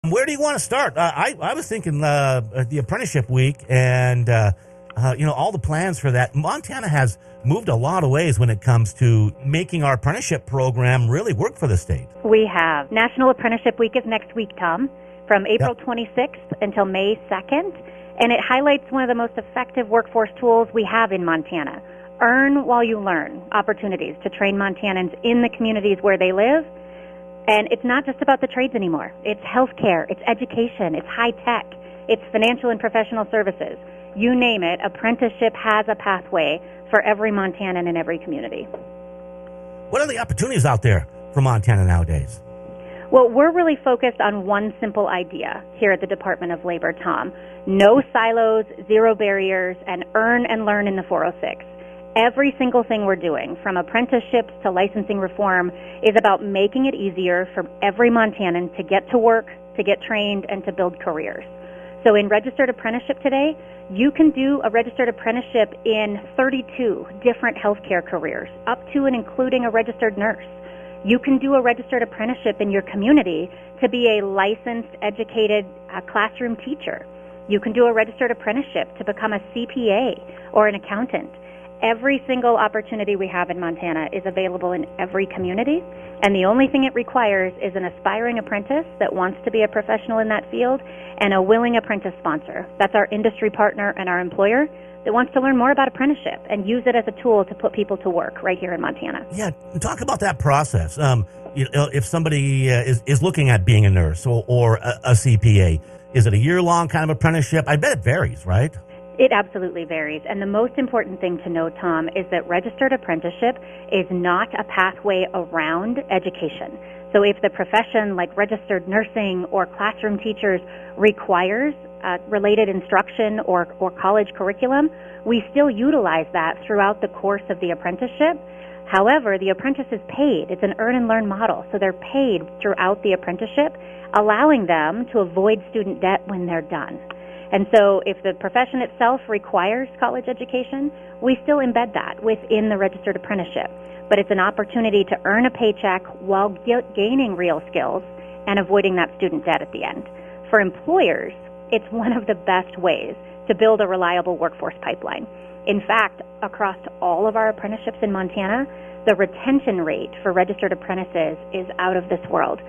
Where do you want to start? I was thinking the apprenticeship week and, all the plans for that. Montana has moved a lot of ways when it comes to making our apprenticeship program really work for the state. We have. National Apprenticeship Week is next week, Tom, from April 26th until May 2nd, and it highlights one of the most effective workforce tools we have in Montana. Earn while you learn opportunities to train Montanans in the communities where they live. And it's not just about the trades anymore. It's healthcare, it's education, it's high tech, it's financial and professional services. You name it, apprenticeship has a pathway for every Montanan in every community. What are the opportunities out there for Montana nowadays? Well, we're really focused on one simple idea here at the Department of Labor, Tom. No silos, zero barriers, and earn and learn in the 406. Every single thing we're doing, from apprenticeships to licensing reform, is about making it easier for every Montanan to get to work, to get trained, and to build careers. So in registered apprenticeship today, you can do a registered apprenticeship in 32 different healthcare careers, up to and including a registered nurse. You can do a registered apprenticeship in your community to be a licensed, educated classroom teacher. You can do a registered apprenticeship to become a CPA or an accountant. Every single opportunity we have in Montana is available in every community, and the only thing it requires is an aspiring apprentice that wants to be a professional in that field and a willing apprentice sponsor. That's our industry partner and our employer that wants to learn more about apprenticeship and use it as a tool to put people to work right here in Montana. Yeah, talk about that process. If somebody is looking at being a nurse or a CPA, is it a year-long kind of apprenticeship? I bet it varies, right? It absolutely varies. And the most important thing to know, Tom, is that registered apprenticeship is not a pathway around education. So if the profession like registered nursing or classroom teachers requires related instruction or college curriculum, we still utilize that throughout the course of the apprenticeship. However, the apprentice is paid. It's an earn and learn model. So they're paid throughout the apprenticeship, allowing them to avoid student debt when they're done. And so if the profession itself requires college education, we still embed that within the registered apprenticeship. But it's an opportunity to earn a paycheck while gaining real skills and avoiding that student debt at the end. For employers, it's one of the best ways to build a reliable workforce pipeline. In fact, across all of our apprenticeships in Montana, the retention rate for registered apprentices is out of this world.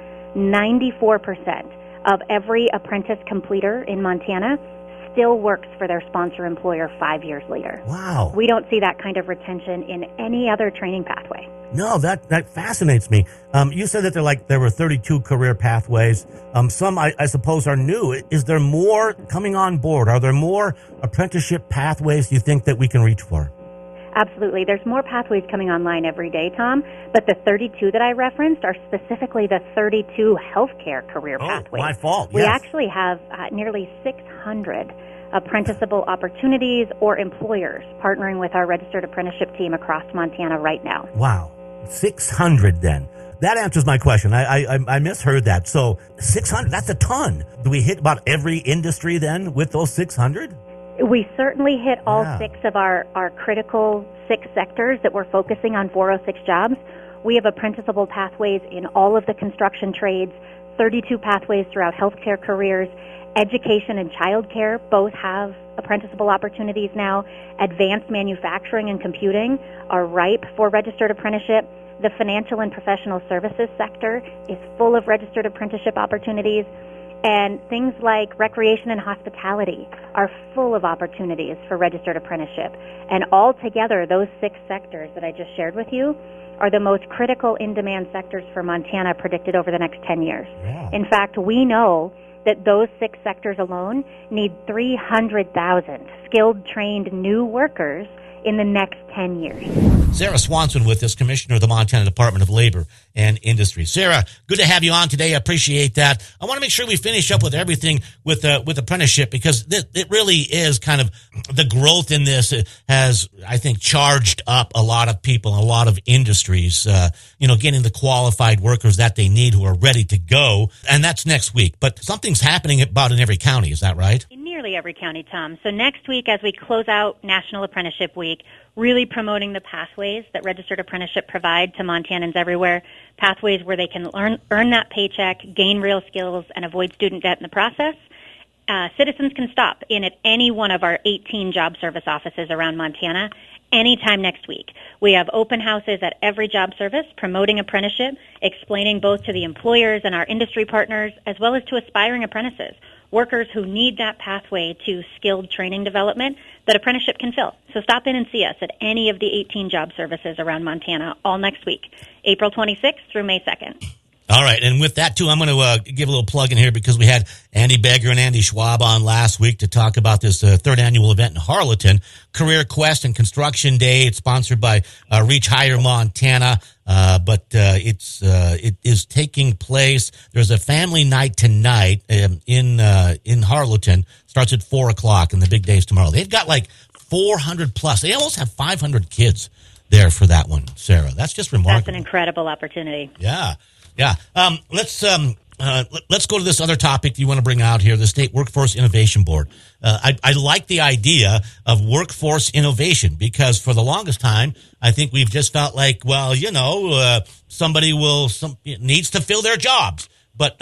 94% of every apprentice completer in Montana still works for their sponsor employer 5 years later. Wow. We don't see that kind of retention in any other training pathway. No, that fascinates me. You said that there were 32 career pathways. Some, I suppose, are new. Is there more coming on board? Are there more apprenticeship pathways you think that we can reach for? Absolutely. There's more pathways coming online every day, Tom, but the 32 that I referenced are specifically the 32 healthcare career pathways. My fault. We yes. actually have nearly 600 apprenticeable opportunities or employers partnering with our registered apprenticeship team across Montana right now. Wow. 600 then. That answers my question. I misheard that. So 600, that's a ton. Do we hit about every industry then with those 600? We certainly hit all six of our critical 6 sectors that we're focusing on 406 jobs. We have apprenticeable pathways in all of the construction trades, 32 pathways throughout healthcare careers. Education and childcare both have apprenticeable opportunities now. Advanced manufacturing and computing are ripe for registered apprenticeship. The financial and professional services sector is full of registered apprenticeship opportunities. And things like recreation and hospitality are full of opportunities for registered apprenticeship. And altogether, those 6 sectors that I just shared with you are the most critical in-demand sectors for Montana predicted over the next 10 years. Yeah. In fact, we know that those 6 sectors alone need 300,000 skilled, trained new workers in the next 10 years. Sarah Swanson with us, Commissioner of the Montana Department of Labor and Industry. Sarah, good to have you on today. I appreciate that. I want to make sure we finish up with everything with apprenticeship, because it really is kind of the growth in this has, I think, charged up a lot of people, a lot of industries, getting the qualified workers that they need who are ready to go. And that's next week. But something's happening about in every county. Is that right? In nearly nearly every county, Tom. So next week, as we close out National Apprenticeship Week, really promoting the pathways that registered apprenticeship provide to Montanans everywhere, pathways where they can earn that paycheck, gain real skills, and avoid student debt in the process. Citizens can stop in at any one of our 18 job service offices around Montana anytime next week. We have open houses at every job service promoting apprenticeship, explaining both to the employers and our industry partners, as well as to aspiring apprentices, workers who need that pathway to skilled training development that apprenticeship can fill. So stop in and see us at any of the 18 job services around Montana all next week, April 26th through May 2nd. All right, and with that, too, I'm going to give a little plug in here because we had Andy Beggar and Andy Schwab on last week to talk about this third annual event in Harleton, Career Quest and Construction Day. It's sponsored by Reach Higher Montana, but it is taking place. There's a family night tonight in Harleton. Starts at 4 o'clock, and the big day is tomorrow. They've got like 400 plus. They almost have 500 kids there for that one, Sarah. That's just remarkable. That's an incredible opportunity. Yeah. Yeah. Let's go to this other topic you want to bring out here, the State Workforce Innovation Board. I like the idea of workforce innovation because for the longest time, I think we've just felt like, well, somebody needs to fill their jobs. But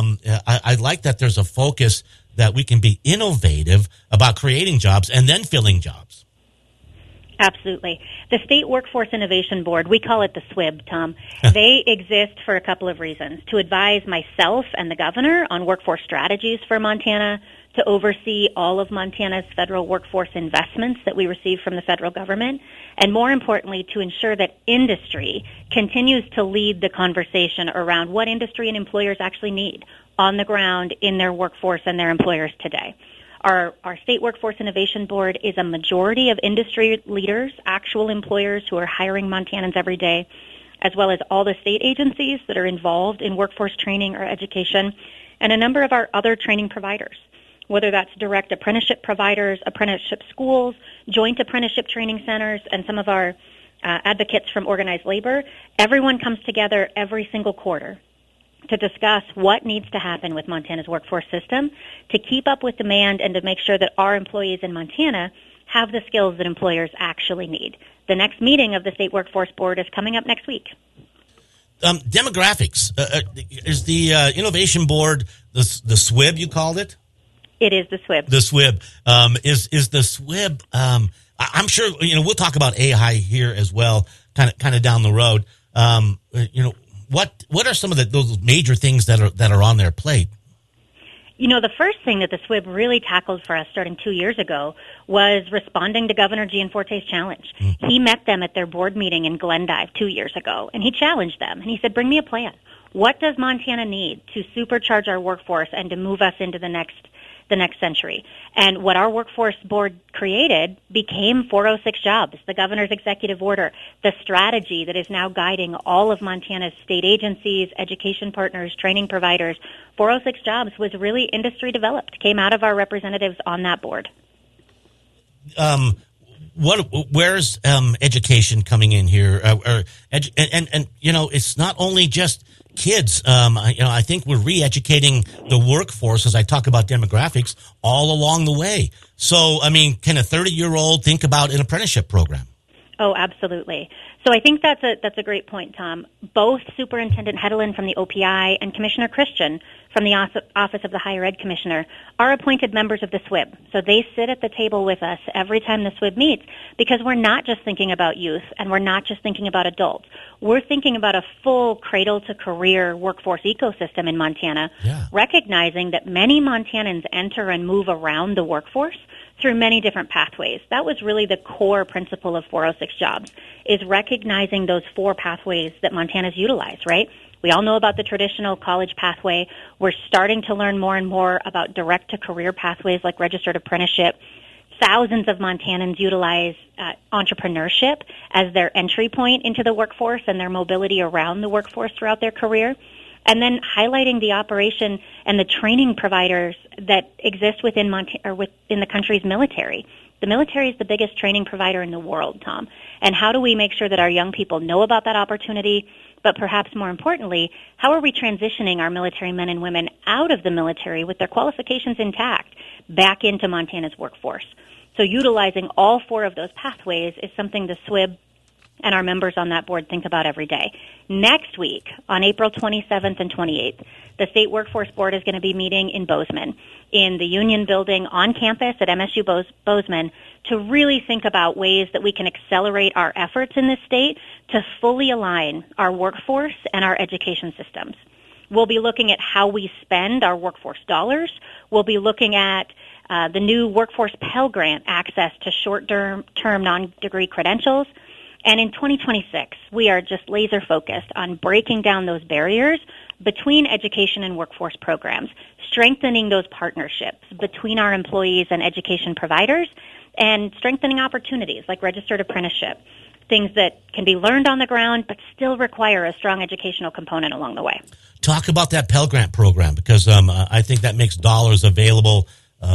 I like that there's a focus that we can be innovative about creating jobs and then filling jobs. Absolutely. The State Workforce Innovation Board, we call it the SWIB, Tom. They exist for a couple of reasons. To advise myself and the governor on workforce strategies for Montana, to oversee all of Montana's federal workforce investments that we receive from the federal government, and more importantly, to ensure that industry continues to lead the conversation around what industry and employers actually need on the ground in their workforce and their employers today. Our State Workforce Innovation Board is a majority of industry leaders, actual employers who are hiring Montanans every day, as well as all the state agencies that are involved in workforce training or education, and a number of our other training providers, whether that's direct apprenticeship providers, apprenticeship schools, joint apprenticeship training centers, and some of our advocates from organized labor. Everyone comes together every single quarter to discuss what needs to happen with Montana's workforce system to keep up with demand and to make sure that our employees in Montana have the skills that employers actually need. The next meeting of the State Workforce Board is coming up next week. Demographics. Is the Innovation Board the SWIB, you called it? It is the SWIB. The SWIB. Is the SWIB, I'm sure, we'll talk about AI here as well, kind of down the road. What are some of those major things that are on their plate? The first thing that the SWIB really tackled for us starting 2 years ago was responding to Governor Gianforte's challenge. Mm-hmm. He met them at their board meeting in Glendive 2 years ago, and he challenged them, and he said, bring me a plan. What does Montana need to supercharge our workforce and to move us into the next century? And what our workforce board created became 406 jobs, the governor's executive order, the strategy that is now guiding all of Montana's state agencies, education partners, training providers. 406 jobs was really industry developed, came out of our representatives on that board. Where's education coming in here? It's not only just kids. I think we're re-educating the workforce as I talk about demographics all along the way. So, can a 30-year-old think about an apprenticeship program? Oh, absolutely. So I think that's a great point, Tom. Both Superintendent Hedelin from the OPI and Commissioner Christian from the Office of the Higher Ed Commissioner are appointed members of the SWIB. So they sit at the table with us every time the SWIB meets because we're not just thinking about youth and we're not just thinking about adults. We're thinking about a full cradle-to-career workforce ecosystem in Montana, recognizing that many Montanans enter and move around the workforce through many different pathways. That was really the core principle of 406 jobs, is recognizing those four pathways that Montana's utilize, right? We all know about the traditional college pathway. We're starting to learn more and more about direct-to-career pathways like registered apprenticeship. Thousands of Montanans utilize entrepreneurship as their entry point into the workforce and their mobility around the workforce throughout their career. And then highlighting the operation and the training providers that exist within within the country's military. The military is the biggest training provider in the world, Tom. And how do we make sure that our young people know about that opportunity, But perhaps more importantly, how are we transitioning our military men and women out of the military with their qualifications intact back into Montana's workforce? So utilizing all four of those pathways is something the SWIB and our members on that board think about every day. Next week, on April 27th and 28th, the State Workforce Board is going to be meeting in Bozeman, in the Union Building on campus at MSU Bozeman, to really think about ways that we can accelerate our efforts in this state to fully align our workforce and our education systems. We'll be looking at how we spend our workforce dollars. We'll be looking at the new Workforce Pell Grant access to short-term non-degree credentials. And in 2026, we are just laser focused on breaking down those barriers between education and workforce programs, strengthening those partnerships between our employees and education providers, and strengthening opportunities like registered apprenticeship, things that can be learned on the ground but still require a strong educational component along the way. Talk about that Pell Grant program, because I think that makes dollars available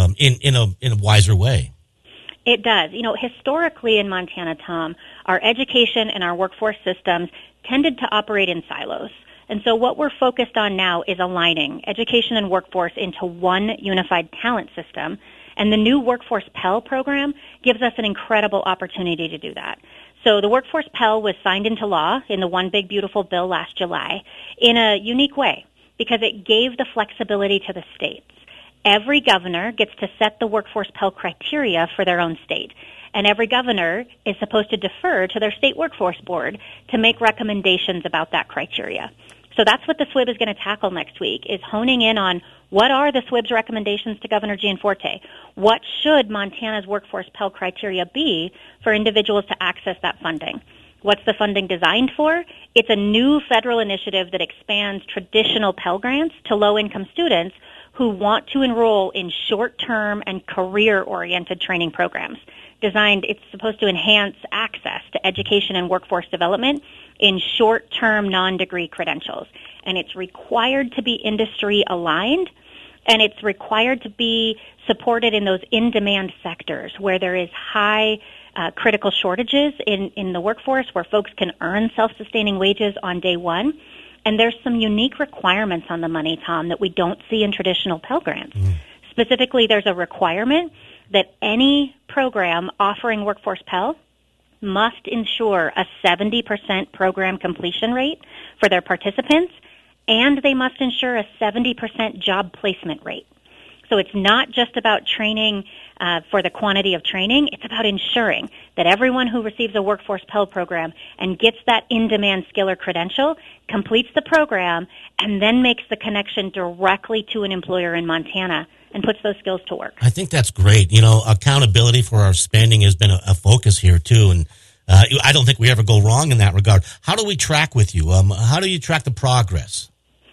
in a wiser way. It does. You know, historically in Montana, Tom, our education and our workforce systems tended to operate in silos. And so what we're focused on now is aligning education and workforce into one unified talent system. And the new Workforce Pell program gives us an incredible opportunity to do that. So the Workforce Pell was signed into law in the One Big Beautiful Bill last July in a unique way because it gave the flexibility to the states. Every governor gets to set the Workforce Pell criteria for their own state, and every governor is supposed to defer to their state workforce board to make recommendations about that criteria. So that's what the SWIB is going to tackle next week, is honing in on what are the SWIB's recommendations to Governor Gianforte? What should Montana's Workforce Pell criteria be for individuals to access that funding? What's the funding designed for? It's a new federal initiative that expands traditional Pell Grants to low-income students who want to enroll in short-term and career-oriented training programs. It's supposed to enhance access to education and workforce development in short-term non-degree credentials. And it's required to be industry-aligned, and it's required to be supported in those in-demand sectors where there is high critical shortages in the workforce, where folks can earn self-sustaining wages on day one. And there's some unique requirements on the money, Tom, that we don't see in traditional Pell Grants. Specifically, there's a requirement that any program offering Workforce Pell must ensure a 70% program completion rate for their participants, and they must ensure a 70% job placement rate. So it's not just about training for the quantity of training. It's about ensuring that everyone who receives a Workforce Pell program and gets that in-demand skill or credential completes the program and then makes the connection directly to an employer in Montana and puts those skills to work. I think that's great. You know, accountability for our spending has been a focus here, too, and I don't think we ever go wrong in that regard. How do we track with you? How do you track the progress?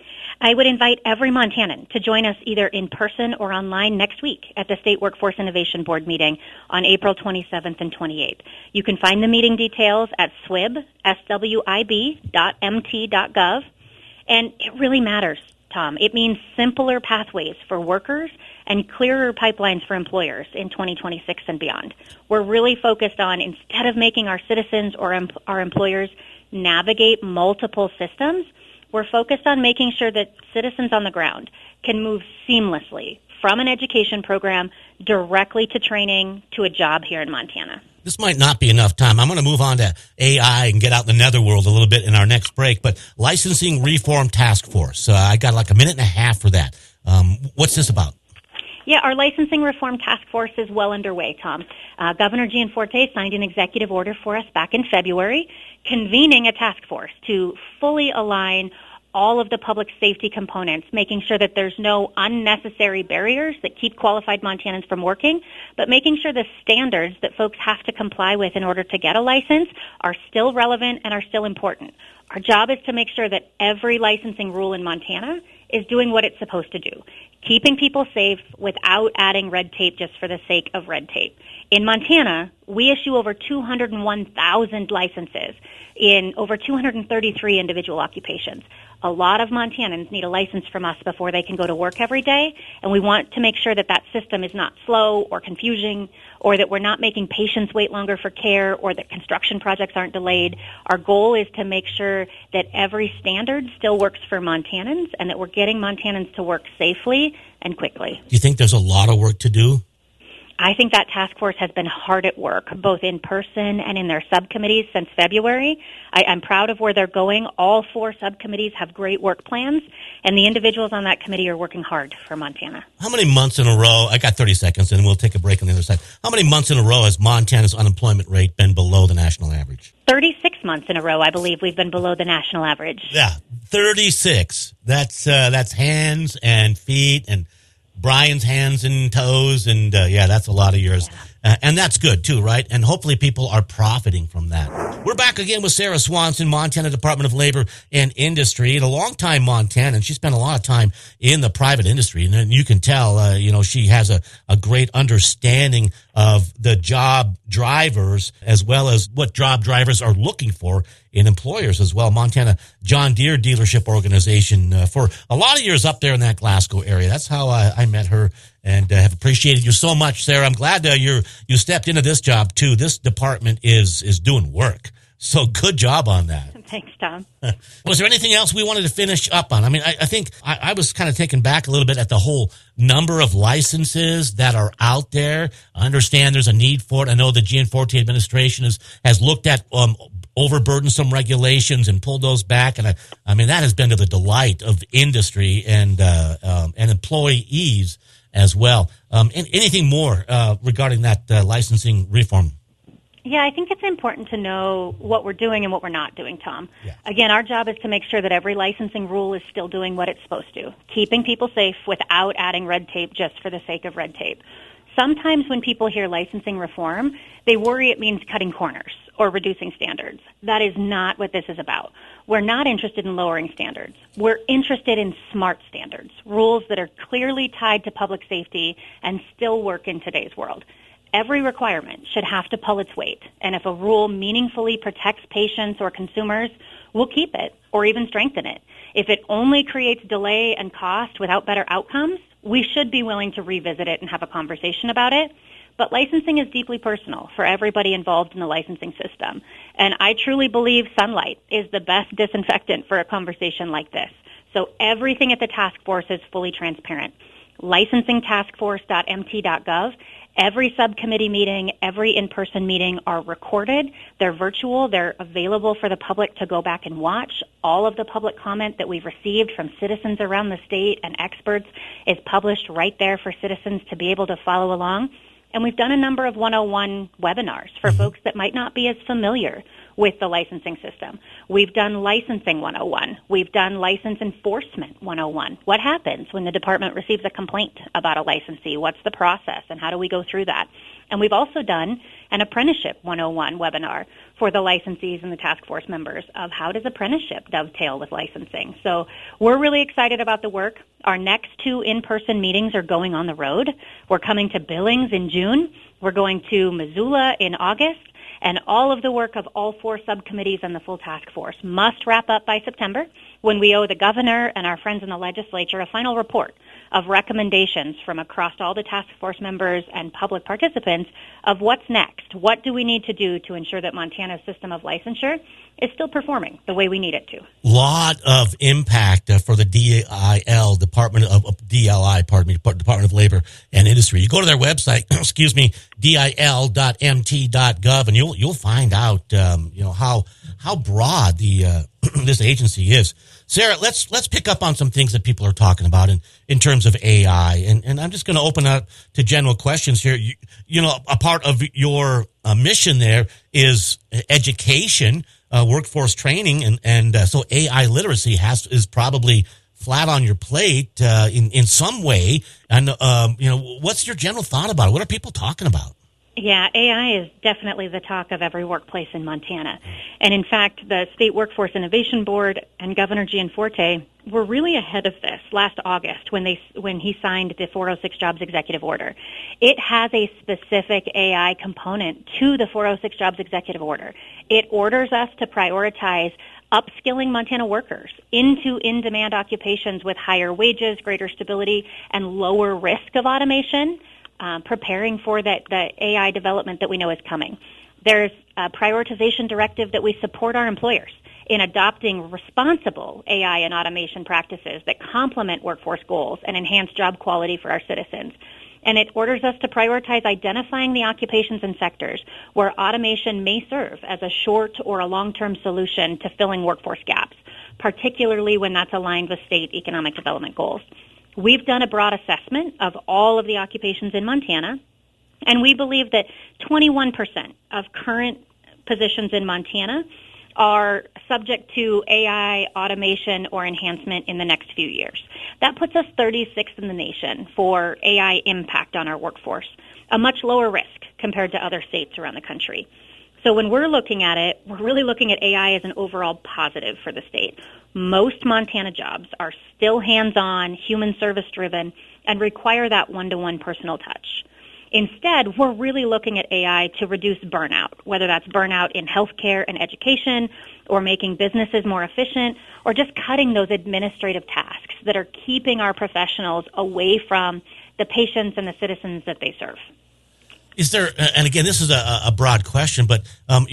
I would invite every Montanan to join us either in person or online next week at the State Workforce Innovation Board meeting on April 27th and 28th. You can find the meeting details at swib.mt.gov. And it really matters, Tom. It means simpler pathways for workers and clearer pipelines for employers in 2026 and beyond. We're really focused on, instead of making our citizens or our employers navigate multiple systems, we're focused on making sure that citizens on the ground can move seamlessly from an education program directly to training to a job here in Montana. This might not be enough time. I'm going to move on to AI and get out in the netherworld a little bit in our next break. But Licensing Reform Task Force, I got like a minute and a half for that. What's this about? Yeah, our Licensing Reform Task Force is well underway, Tom. Governor Gianforte signed an executive order for us back in February, convening a task force to fully align all of the public safety components, making sure that there's no unnecessary barriers that keep qualified Montanans from working, but making sure the standards that folks have to comply with in order to get a license are still relevant and are still important. Our job is to make sure that every licensing rule in Montana is doing what it's supposed to do, keeping people safe without adding red tape just for the sake of red tape. In Montana, we issue over 201,000 licenses in over 233 individual occupations. A lot of Montanans need a license from us before they can go to work every day, and we want to make sure that that system is not slow or confusing, or that we're not making patients wait longer for care, or that construction projects aren't delayed. Our goal is to make sure that every standard still works for Montanans and that we're getting Montanans to work safely and quickly. Do you think there's a lot of work to do? I think that task force has been hard at work, both in person and in their subcommittees since February. I'm proud of where they're going. All 4 subcommittees have great work plans, and the individuals on that committee are working hard for Montana. How many months in a row, I got 30 seconds and we'll take a break on the other side. How many months in a row has Montana's unemployment rate been below the national average? 36 months in a row, I believe we've been below the national average. Yeah, 36. That's hands and feet and Brian's hands and toes, and that's a lot of years. And that's good, too, right? And hopefully people are profiting from that. We're back again with Sarah Swanson, Montana Department of Labor and Industry, and a long-time Montanan. She spent a lot of time in the private industry, and you can tell, she has a great understanding of the job drivers as well as what job drivers are looking for in employers as well. Montana John Deere Dealership Organization for a lot of years up there in that Glasgow area. That's how I met her and have appreciated you so much, Sarah. I'm glad you stepped into this job, too. This department is doing work. So good job on that. Thanks, Tom. Was there anything else we wanted to finish up on? I mean, I think I was kind of taken back a little bit at the whole number of licenses that are out there. I understand there's a need for it. I know the Gianforte administration has looked at overburdensome regulations and pulled those back. And I mean, that has been to the delight of industry and employees as well. Anything more regarding that licensing reform? Yeah, I think it's important to know what we're doing and what we're not doing, Tom. Yeah. Again, our job is to make sure that every licensing rule is still doing what it's supposed to, keeping people safe without adding red tape just for the sake of red tape. Sometimes when people hear licensing reform, they worry it means cutting corners or reducing standards. That is not what this is about. We're not interested in lowering standards. We're interested in smart standards, rules that are clearly tied to public safety and still work in today's world. Every requirement should have to pull its weight, and if a rule meaningfully protects patients or consumers, we'll keep it or even strengthen it. If it only creates delay and cost without better outcomes, we should be willing to revisit it and have a conversation about it. But licensing is deeply personal for everybody involved in the licensing system, and I truly believe sunlight is the best disinfectant for a conversation like this. So everything at the task force is fully transparent. licensingtaskforce.mt.gov. Every subcommittee meeting, every in-person meeting are recorded. They're virtual. They're available for the public to go back and watch. All of the public comment that we've received from citizens around the state and experts is published right there for citizens to be able to follow along. And we've done a number of 101 webinars for folks that might not be as familiar with the licensing system. We've done licensing 101. We've done license enforcement 101. What happens when the department receives a complaint about a licensee? What's the process and how do we go through that? And we've also done an apprenticeship 101 webinar for the licensees and the task force members of how does apprenticeship dovetail with licensing. So we're really excited about the work. Our next 2 in-person meetings are going on the road. We're coming to Billings in June. We're going to Missoula in August. And all of the work of all 4 subcommittees and the full task force must wrap up by September, when we owe the governor and our friends in the legislature a final report of recommendations from across all the task force members and public participants of what's next. What do we need to do to ensure that Montana's system of licensure is still performing the way we need it to? Lot of impact for the Department of Labor and Industry. You go to their website, dil.mt.gov, and you'll find out how broad the this agency is. Sarah, let's pick up on some things that people are talking about in terms of AI, and I'm just going to open up to general questions here. A part of your mission there is education, workforce training, and so AI literacy is probably flat on your plate in some way. And what's your general thought about it? What are people talking about? Yeah, AI is definitely the talk of every workplace in Montana. And in fact, the State Workforce Innovation Board and Governor Gianforte were really ahead of this last August when he signed the 406 Jobs Executive Order. It has a specific AI component to the 406 Jobs Executive Order. It orders us to prioritize upskilling Montana workers into in-demand occupations with higher wages, greater stability, and lower risk of automation, preparing for the AI development that we know is coming. There's a prioritization directive that we support our employers in adopting responsible AI and automation practices that complement workforce goals and enhance job quality for our citizens. And it orders us to prioritize identifying the occupations and sectors where automation may serve as a short or a long-term solution to filling workforce gaps, particularly when that's aligned with state economic development goals. We've done a broad assessment of all of the occupations in Montana, and we believe that 21% of current positions in Montana are subject to AI, automation, or enhancement in the next few years. That puts us 36th in the nation for AI impact on our workforce, a much lower risk compared to other states around the country. So when we're looking at it, we're really looking at AI as an overall positive for the state. Most Montana jobs are still hands-on, human service-driven, and require that one-to-one personal touch. Instead, we're really looking at AI to reduce burnout, whether that's burnout in healthcare and education, or making businesses more efficient, or just cutting those administrative tasks that are keeping our professionals away from the patients and the citizens that they serve. Is there, and again, this is a broad question, but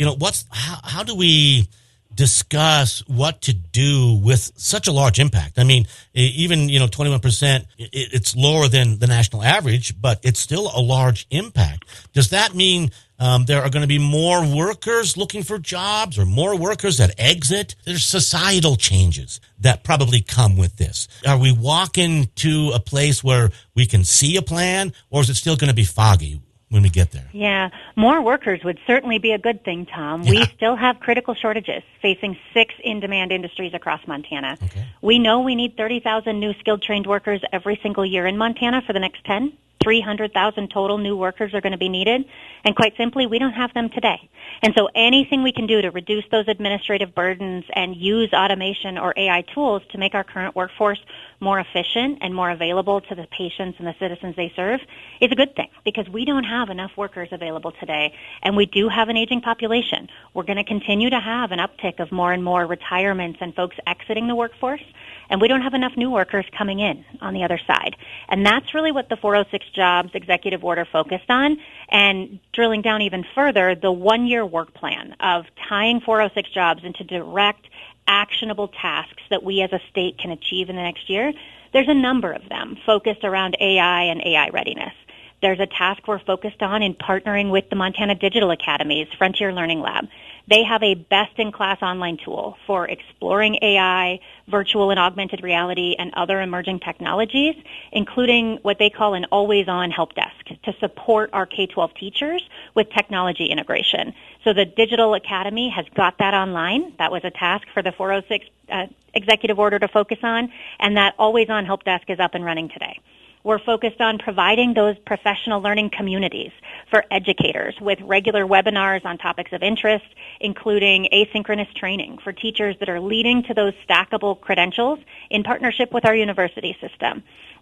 how do we discuss what to do with such a large impact? I mean, even 21%, it's lower than the national average, but it's still a large impact. Does that mean there are going to be more workers looking for jobs, or more workers that exit? There's societal changes that probably come with this. Are we walking to a place where we can see a plan, or is it still going to be foggy when we get there? Yeah, more workers would certainly be a good thing, Tom. Yeah. We still have critical shortages facing 6 in-demand industries across Montana. Okay. We know we need 30,000 new skilled trained workers every single year in Montana for the next 10. 300,000 total new workers are going to be needed, and quite simply, we don't have them today. And so anything we can do to reduce those administrative burdens and use automation or AI tools to make our current workforce more efficient and more available to the patients and the citizens they serve is a good thing, because we don't have enough workers available today, and we do have an aging population. We're going to continue to have an uptick of more and more retirements and folks exiting the workforce, and we don't have enough new workers coming in on the other side. And that's really what the 406 Jobs Executive Order focused on. And drilling down even further, the one-year work plan of tying 406 jobs into direct, actionable tasks that we as a state can achieve in the next year. There's a number of them focused around AI and AI readiness. There's a task we're focused on in partnering with the Montana Digital Academy's Frontier Learning Lab. They have a best-in-class online tool for exploring AI, virtual and augmented reality, and other emerging technologies, including what they call an always-on help desk to support our K-12 teachers with technology integration. So the Digital Academy has got that online. That was a task for the 406 Executive Order to focus on, and that always-on help desk is up and running today. We're focused on providing those professional learning communities for educators with regular webinars on topics of interest, including asynchronous training for teachers that are leading to those stackable credentials in partnership with our university system.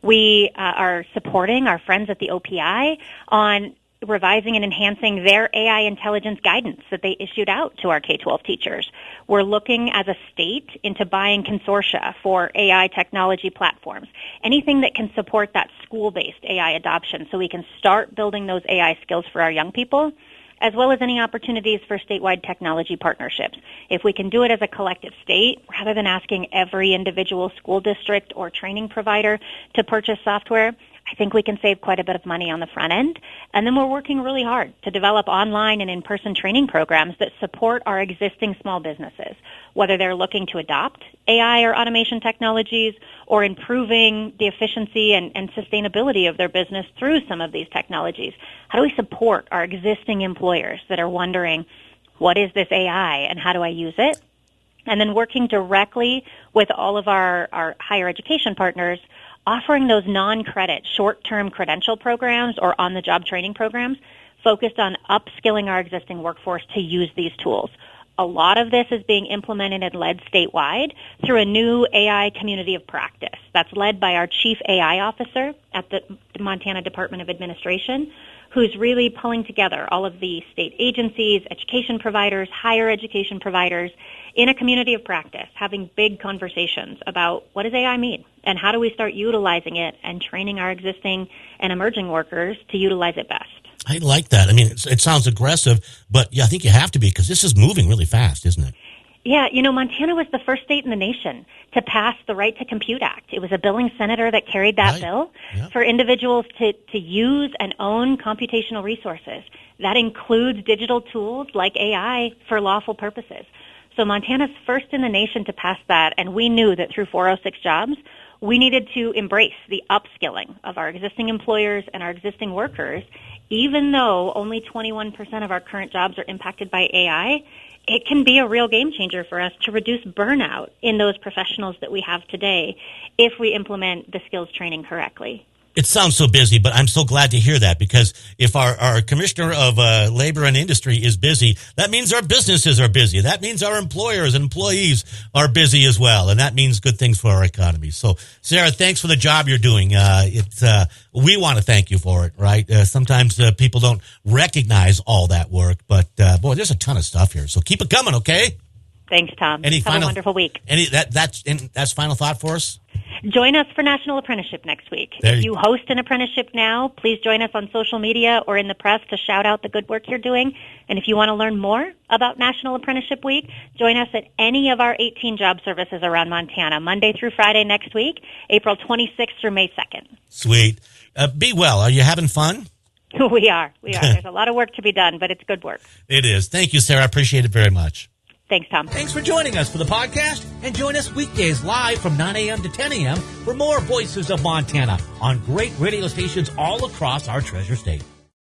We are supporting our friends at the OPI on revising and enhancing their AI intelligence guidance that they issued out to our K-12 teachers. We're looking as a state into buying consortia for AI technology platforms, anything that can support that school-based AI adoption so we can start building those AI skills for our young people, as well as any opportunities for statewide technology partnerships. If we can do it as a collective state, rather than asking every individual school district or training provider to purchase software, I think we can save quite a bit of money on the front end. And then we're working really hard to develop online and in-person training programs that support our existing small businesses, whether they're looking to adopt AI or automation technologies or improving the efficiency and sustainability of their business through some of these technologies. How do we support our existing employers that are wondering, what is this AI and how do I use it? And then working directly with all of our higher education partners, offering those non-credit, short-term credential programs or on-the-job training programs focused on upskilling our existing workforce to use these tools. A lot of this is being implemented and led statewide through a new AI community of practice that's led by our Chief AI Officer at the Montana Department of Administration, who's really pulling together all of the state agencies, education providers, higher education providers in a community of practice, having big conversations about what does AI mean and how do we start utilizing it and training our existing and emerging workers to utilize it best. I like that. I mean, it sounds aggressive, but yeah, I think you have to be because this is moving really fast, isn't it? Yeah, Montana was the first state in the nation to pass the Right to Compute Act. It was a billing senator that carried that bill for individuals to use and own computational resources. That includes digital tools like AI for lawful purposes. So Montana's first in the nation to pass that, and we knew that through 406 Jobs, we needed to embrace the upskilling of our existing employers and our existing workers. Even though only 21% of our current jobs are impacted by AI, it can be a real game changer for us to reduce burnout in those professionals that we have today if we implement the skills training correctly. It sounds so busy, but I'm so glad to hear that because if our Commissioner of Labor and Industry is busy, that means our businesses are busy. That means our employers and employees are busy as well, and that means good things for our economy. So, Sarah, thanks for the job you're doing. We want to thank you for it, right? Sometimes people don't recognize all that work, but boy, there's a ton of stuff here. So keep it coming, okay? Thanks, Tom. Have a wonderful week. That's final thought for us? Join us for National Apprenticeship next week. If you host an apprenticeship now, please join us on social media or in the press to shout out the good work you're doing. And if you want to learn more about National Apprenticeship Week, join us at any of our 18 job services around Montana, Monday through Friday next week, April 26th through May 2nd. Sweet. Be well. Are you having fun? We are. There's a lot of work to be done, but it's good work. It is. Thank you, Sarah. I appreciate it very much. Thanks, Tom. Thanks for joining us for the podcast, and join us weekdays live from 9 a.m. to 10 a.m. for more Voices of Montana on great radio stations all across our treasure state.